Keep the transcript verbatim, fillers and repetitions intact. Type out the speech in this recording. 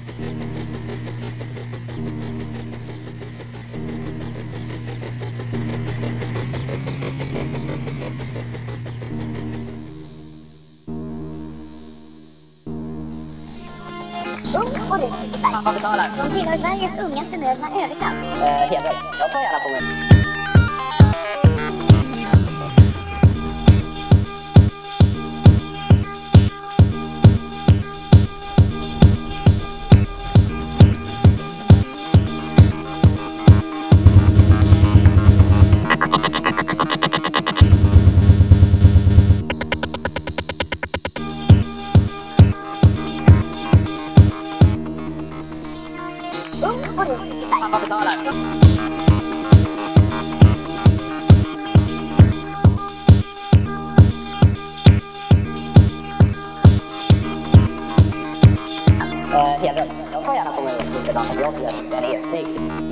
Ung och du sitter stark. Vad betalar? De tillhör Sveriges unga förmögna överklass. Eh, heder. Jag tar gärna på mig. Ung och du sitter stark. Vad betalar? Eh, heder. Jag tar gärna på mig skjortan om jag tycker att den är snygg.